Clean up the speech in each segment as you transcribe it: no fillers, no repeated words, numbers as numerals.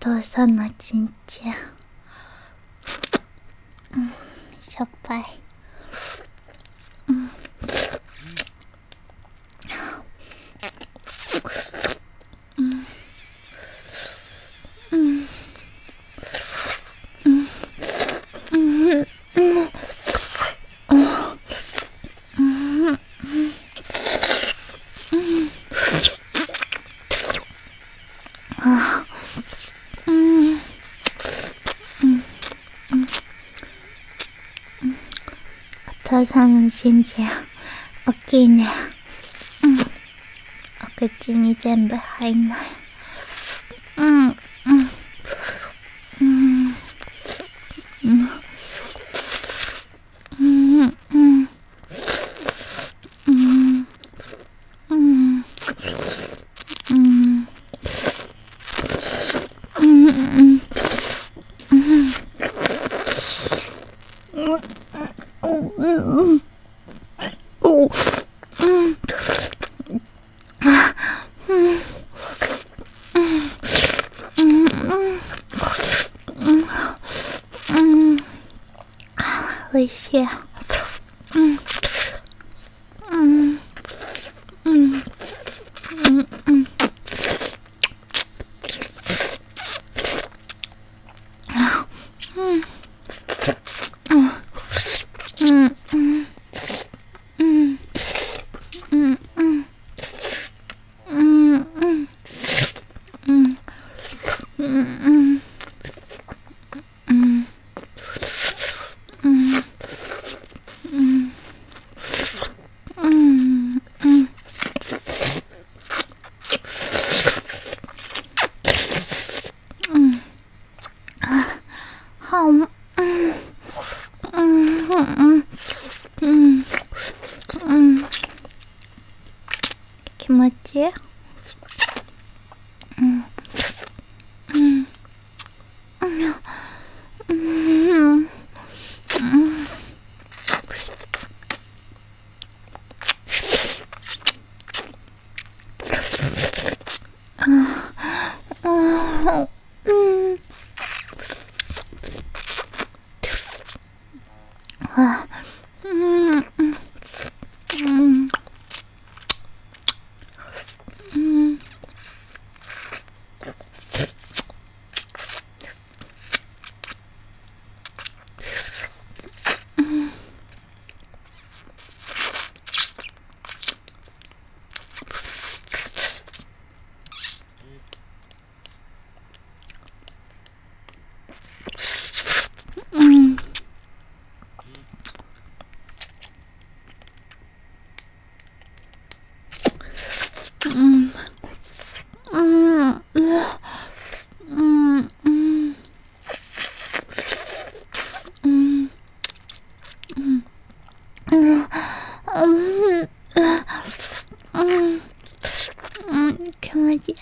父さんのちんちん、しょっぱい。お父さんのちんちん、おっきいね。お口に全部入んない。おいしい。気持ちいい。気持ちいい。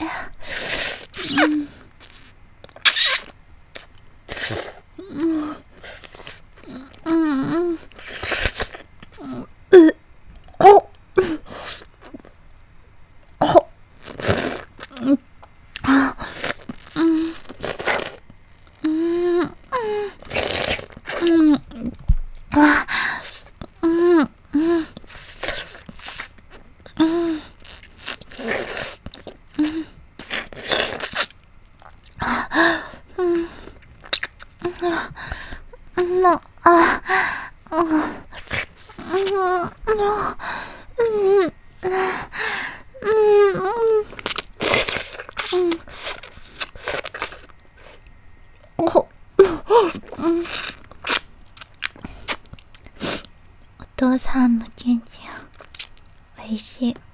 お父さんのちんちん、おいしい。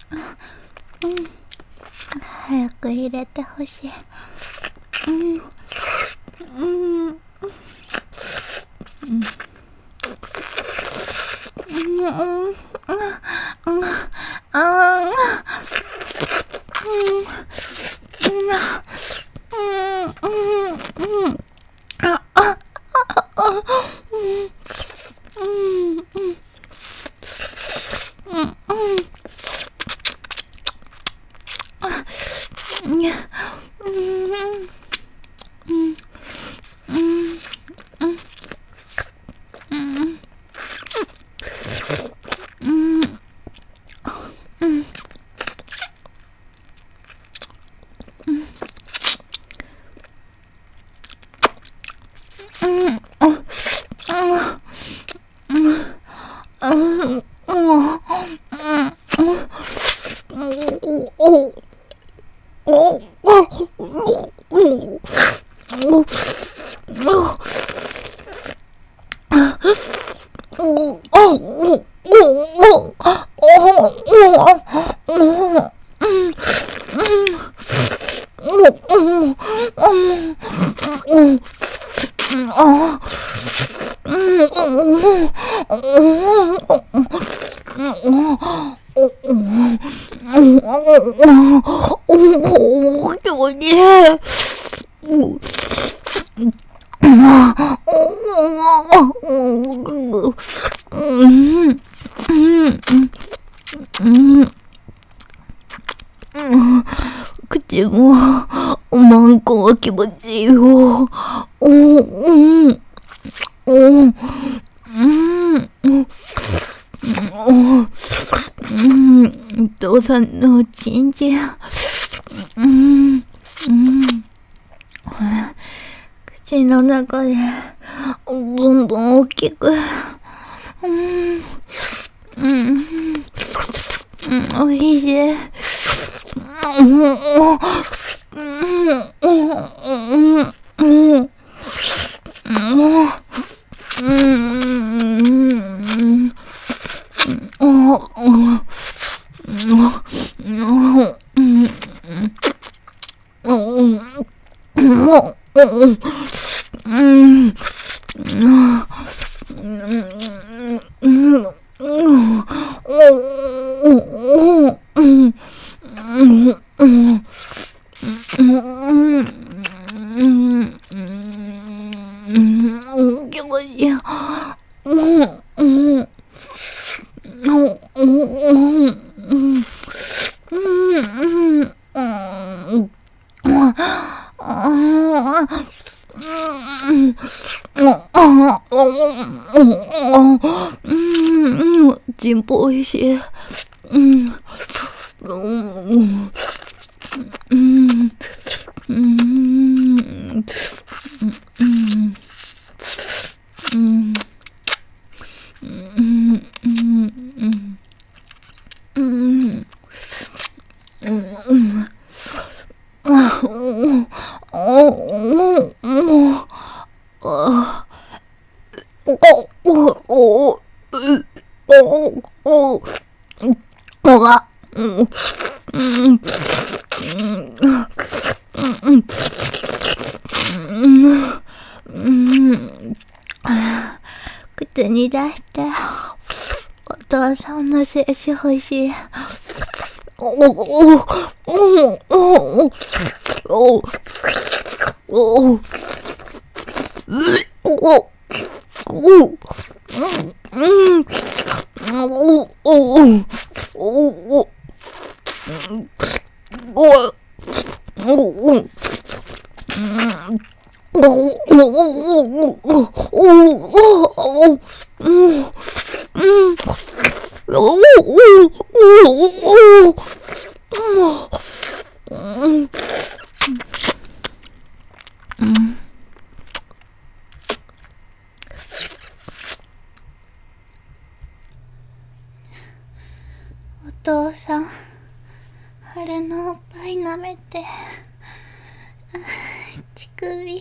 早く入れてほしい。口もマンコが気持ちいいよ。父さんのチンチン。口の中でどんどん大きく。おいしい。チンポおいしい。口に出してお父さんの精子欲しい。お父さん、春のおっぱい舐めて。乳首、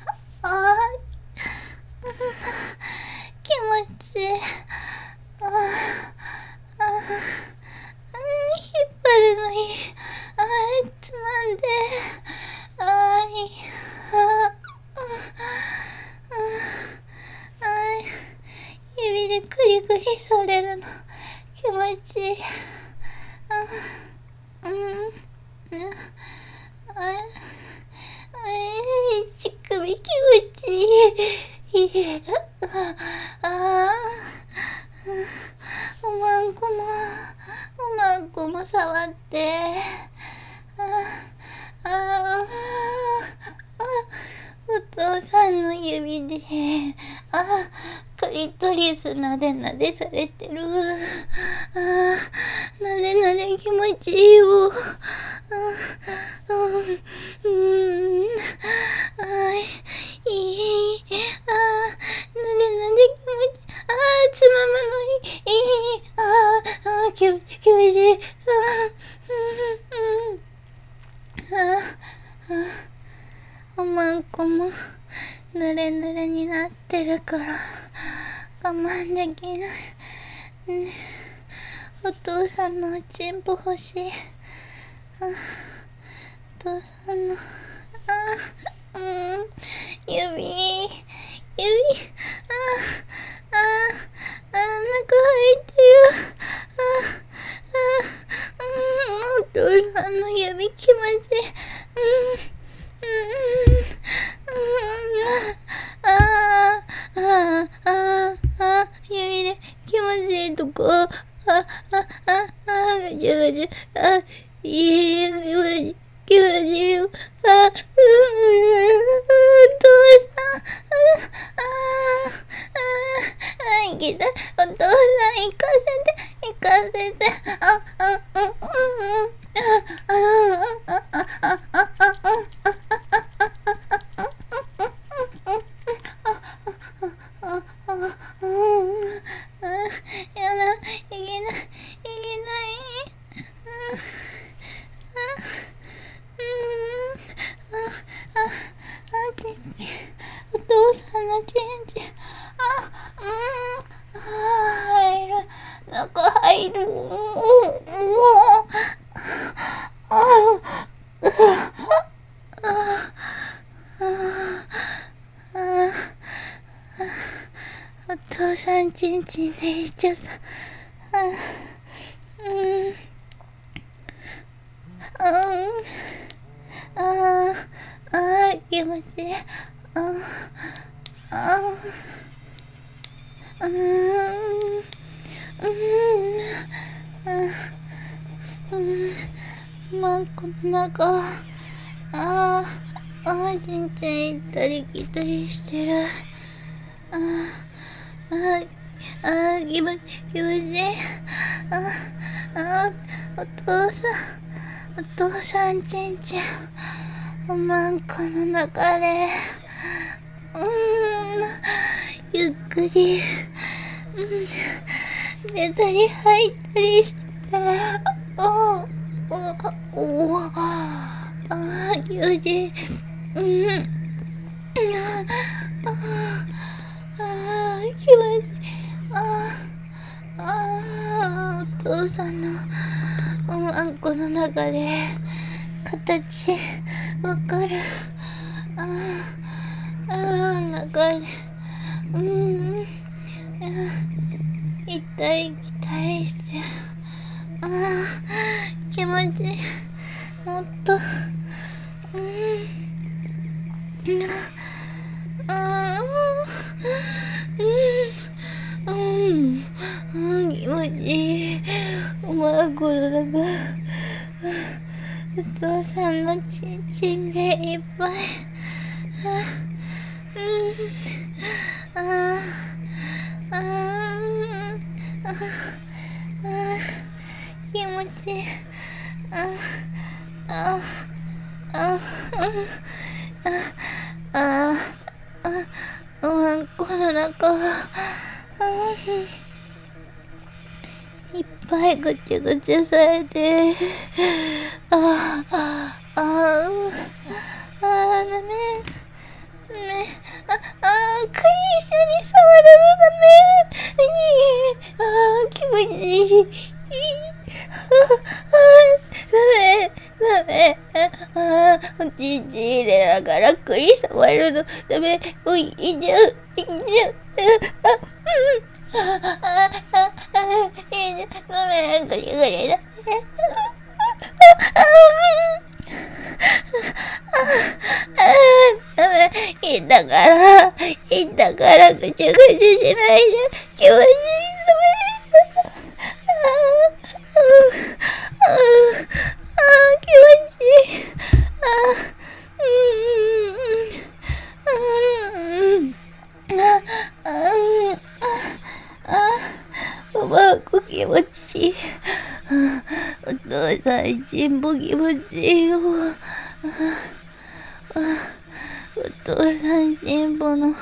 気持ちいい。引っああ、お父さんの指で、クリトリスなでなでされてる。なでなで気持ちいいよ。いい。なでなで気持ちいい。つまむのいい。気持ちいい。おまんこもぬれぬれになってるから我慢できない、ね、お父さんのおちんぽ欲しい。お父さんの指中入ってる。お父さんの指気持ちいい。指で気持ちいいとこ。ガチャガチャ。いい気持ちいいよ。お父さん。行きたい。お父さん行かせて。やだ、いけない。お父さんのチンチン。入る。中入る。お父さんチンチンでいっちゃった。気持ちいい。マンコの中。ちんちん行ったり来たりしてる。気持ちいい。お父さんちんちん。おまんこの中で。ゆっくり。出たり入ったりして。気持ちいい。気持ちいい。お父さんのおまんこの中で形わかる。中で行ったり来たりして。気持ちいい。もっと気持ちいい。おまんこの中。お父さんのちんちんでいっぱい。気持ちいい。おまんこの中いっぱいぐちゃぐちゃされて。ダメ。クリ一緒に触るのダメ。気持ちいい。ダメ。おちんちん入れながらクリ触るのダメ。もういいじゃん。ダメ。グリグリだ。ダメ。いいんだからぐちゃぐちゃしないで。気持ちいい。ダメ。 さん進歩気持ちいいよ。お父さん進歩の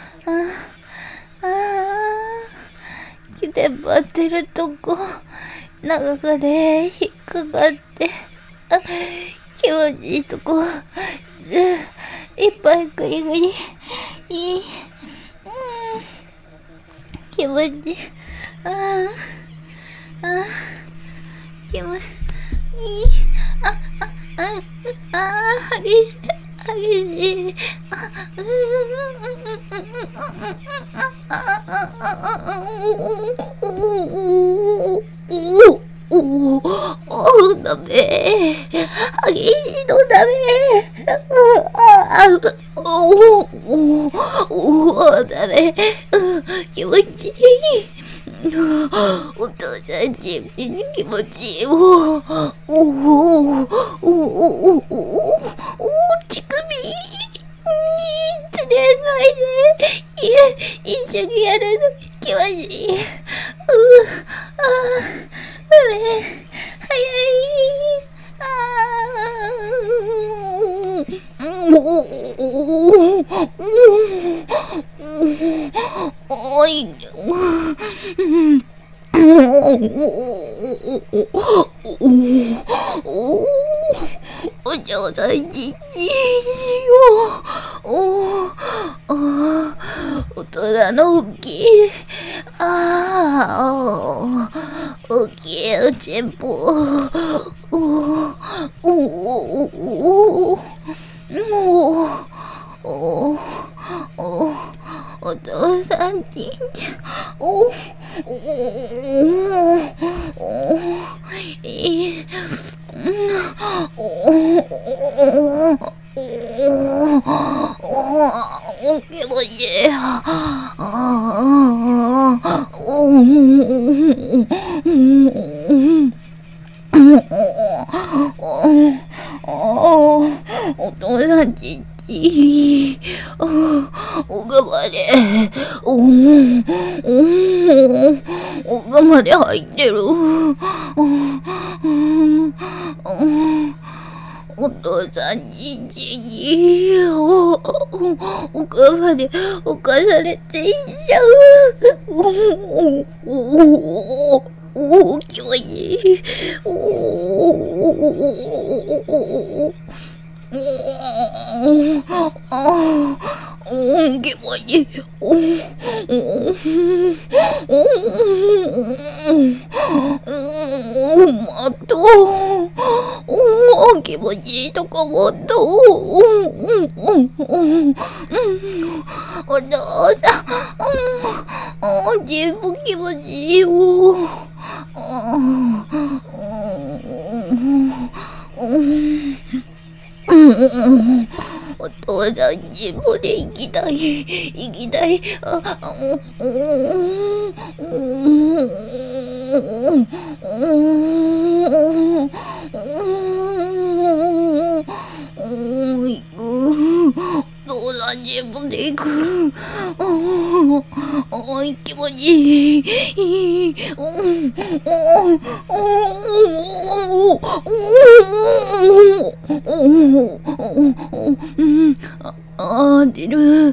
出っ張ってるとこ中で引っかかって気持ちいいとこいっぱいグリグリ気持ちいい気持ちいい激しい激しいダメ激しいのダメダメ気持ちいいお父さんちに気持ちいい乳首つれないで一緒にやるの気持ちいい早いおいお嬢さんちち大人の大きい大きいおちんぽお父さんち気持ちいいお父さんち奥まで奥まで入ってるお父さんちに奥まで侵されていっちゃう気持ちいい気持ちいいもっと気持ちいいとこもっとお父さん全部気持ちいいよお父さんちもで行きたいお父さんちもで行く気持ちいい出る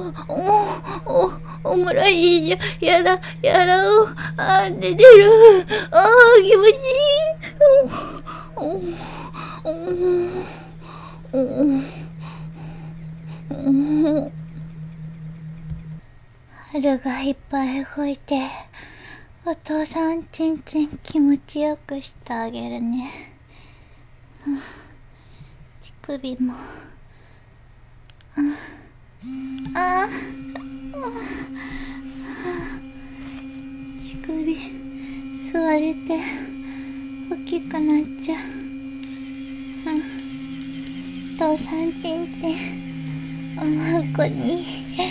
おもらいじゃやだ出てる気持ちいい春がいっぱい吹いてお父さんちんちん気持ちよくしてあげるね乳首も乳首吸われて大きくなっちゃうお父さんちんちんおまんこに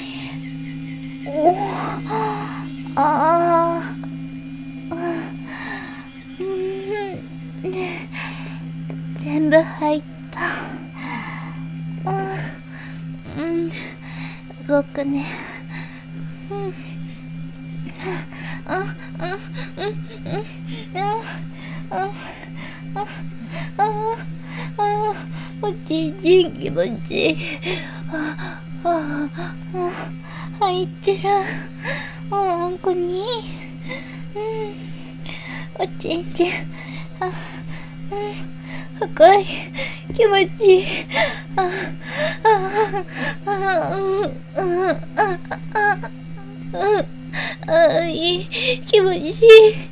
全部入った動くねおちんちん気持ちいい。入ってる。おまんこに。おちんちん。深い。気持ちいい。いい。気持ちいい。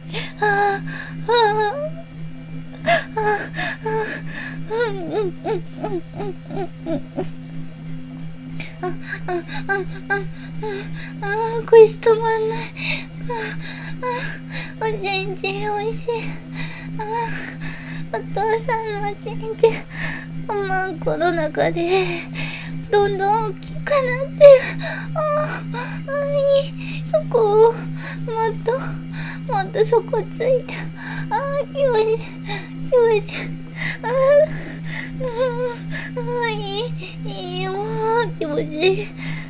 声止まんない。おちんちんおいしい。お父さんのおちんちん、おまんこの中でどんどん大きくなってる。いい。そこをもっとそこついて。気持ちいい。気持ちいい。いいよ。気持ちいい。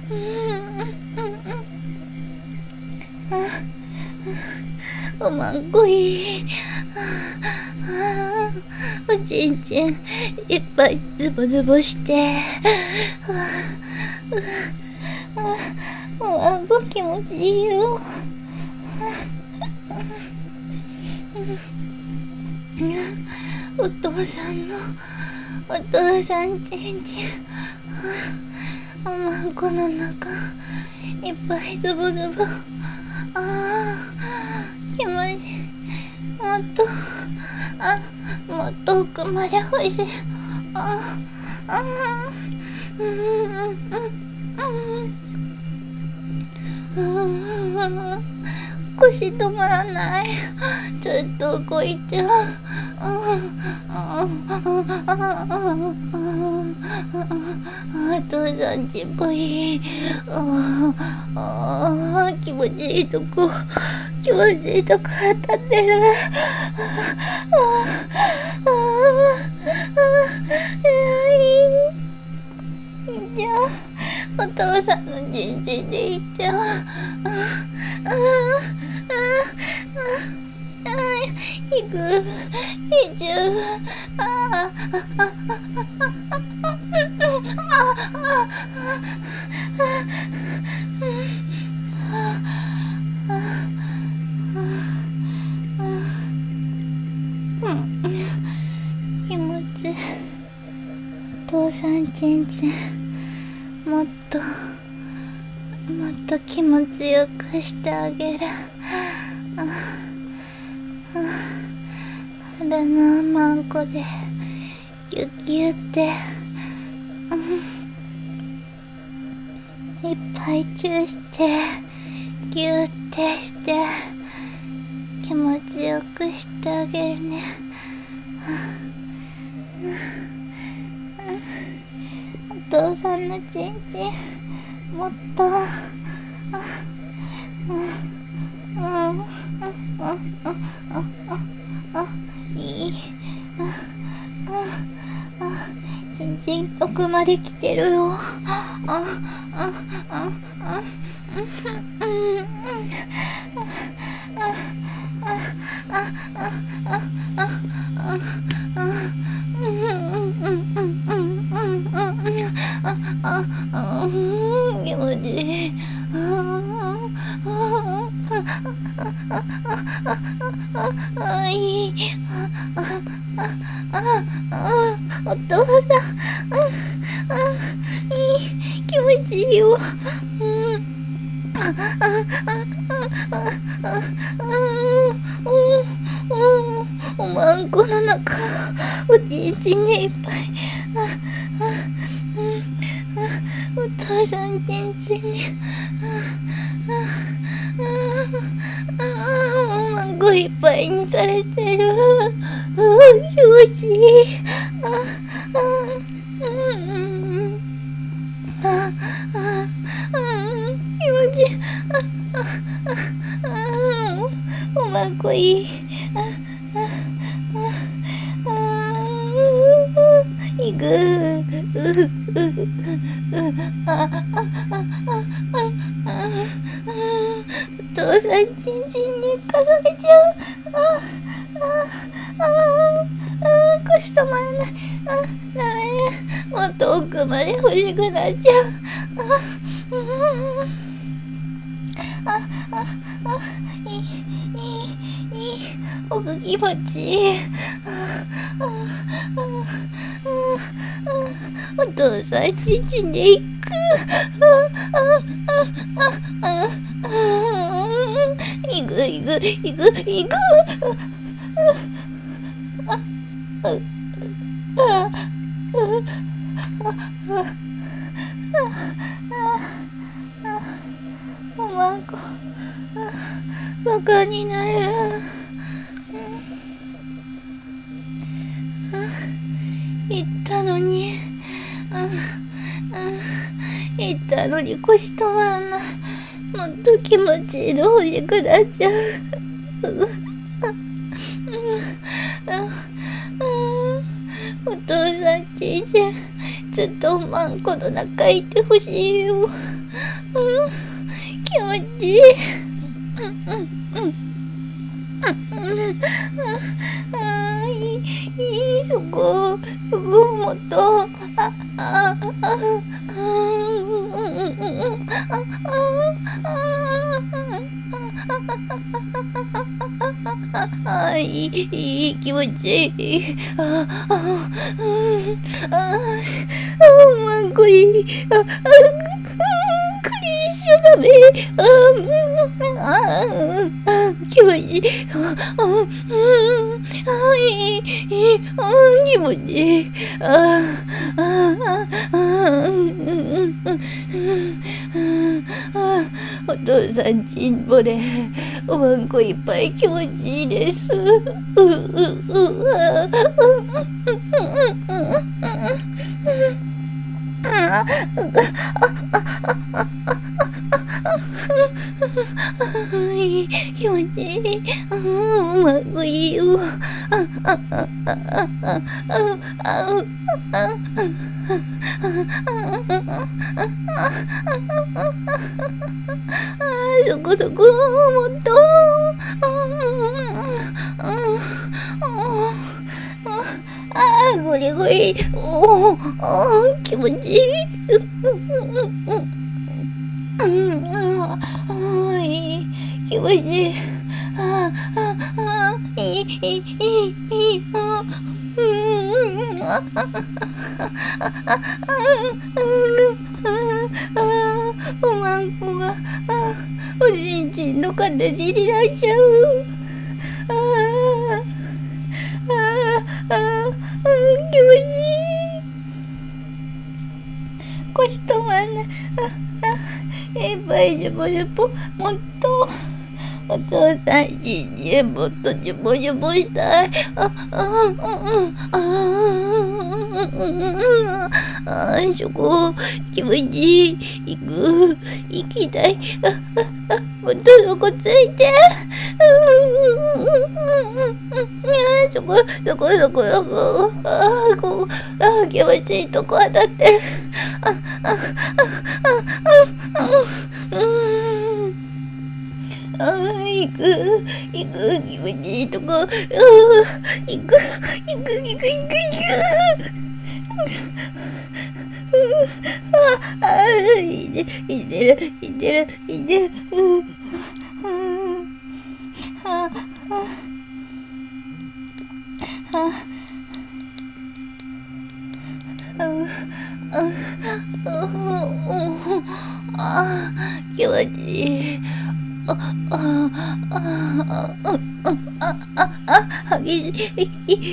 おまんこいい。おちんちんいっぱいズボズボして。おまんこ気持ちいいよ。お父さんちんちん。おまんこの中いっぱいズボズボ。気持ちいい。もっと奥まで欲しい。腰止まらない。ずっと動いちゃう。お父さんちっぽい。気持ちいいとこ当たってる。じゃあお父さんのちんちんでいっちゃう。いく。いちゅう。気持ちいい。お父さんちんちんもっと気持ちよくしてあげる。腹のまんこでギュギュっていっぱいチューしてギュってして気持ちよくしてあげるね。お父さんのちんちんもっといい。ちんちん奥まで来てるよ。気持ちいい。いい。お父さん、いい。気持ちいいよ。おまんこの中おちんちんにいっぱい。お父さんちんちんにおまんこいっぱいにされてる。気持ちいい。気持ちいい。おまんこいい。いく。お父さんちんちんにかされちゃう。腰腰止まらない。ダメ。もっと奥まで欲しくなっちゃう。いい。奥気持ちいい。お父さん父に行く。行く。おまんこバカになる。言ったのに腰止まんない。もっと気持ちいいの欲しくなっちゃう。お父さんちいちゃんずっとおまんこの中いてほしいよ。気持ちいい。そこもっといい気持ちいい。マンコいい。一緒だべ。気持ちいい。気持ちいい。お父さんちんぼでおまんこいっぱい気持ちいいです。気持ちいい。おまんこいいよ。そこもっとゴリ気持ちいい。気持ちいい。おまんこがおじいちんの形になっちゃう。気持ちいい。腰止まんない。いっぱいジュボジュボ。もっとお父さんちにもっとジュボジュボしたい。そこ気持ちいい。行きたい。もっとそこついて。そこ気持ちいいとこ当たってる。行く気持ちいいとこ。行く。いってる。気持ちいい。激しい。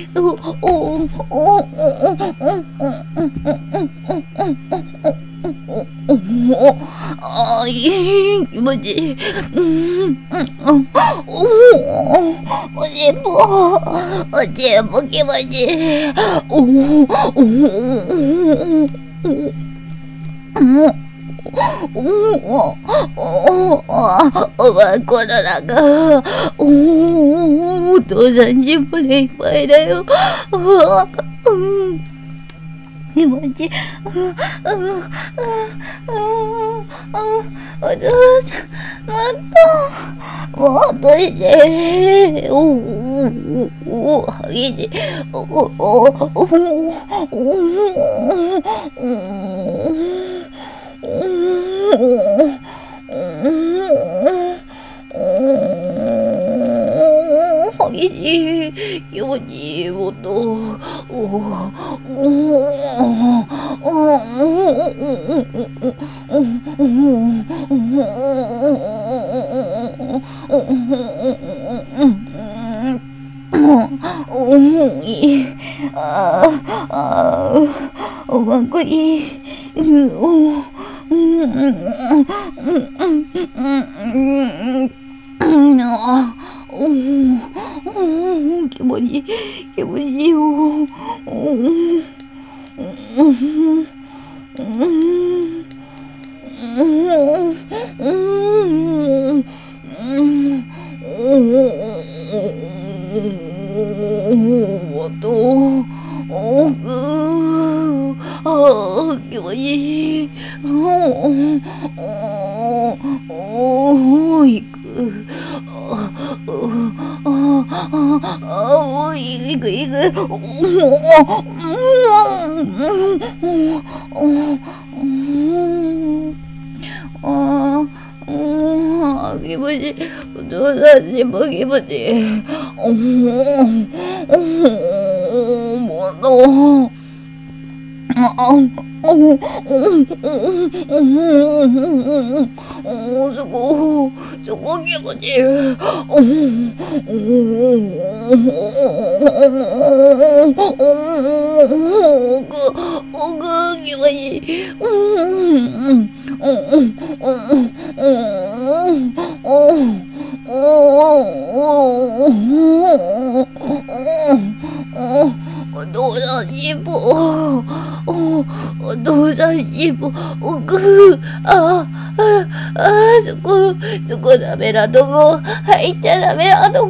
気持ちいい。おしっぽ気持ちいい。おまんこの中。お父さんちんぽでいっぱいだよ。 気持ちいい。お父さん、もっとして。激しい。激しい。気持ちいい音。いい。おまんこいい。気持ちいい。気持ちいいよ。気持ちいい。行く。行く。気持ちいい。お父さんにも気持ちいい。もっと。そこ気持ちいい。奥気持ちいい。お父さん尻尾。お父さん尻尾。奥。そこダメなとこ。入っちゃダメなとこ。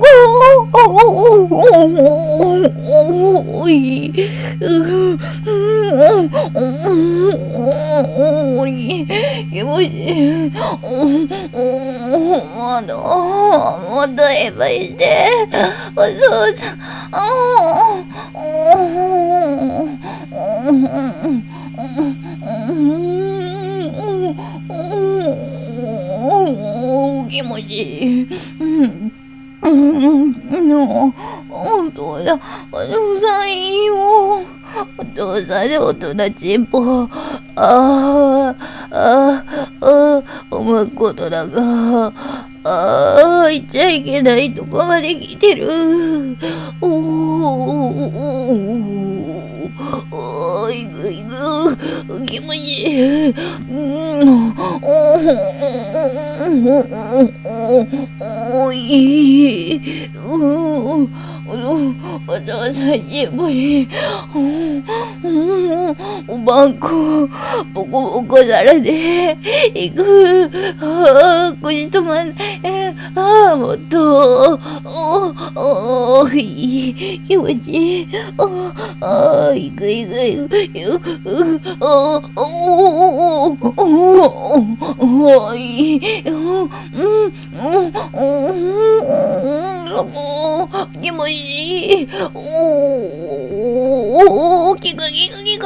気持ちいい。もっとエヴァして。お父さん。気持ちいい。お父さんいいよ。お父さんでおとなちんぽ。思うことだが、行っちゃいけないとこまで来てる。行く。気持ちいい。いい。お父さんちんぽに。おばんこ、ボコボコされて、行く。腰止まんない。もっと。いい。気持ちいい。行く。いい。気持ちいい。聞く。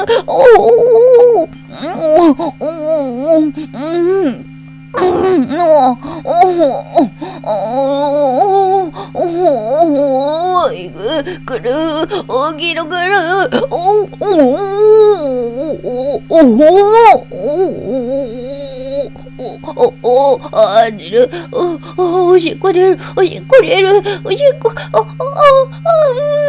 来る。大きいの来る。出る。おしっこ出る。おしっこ。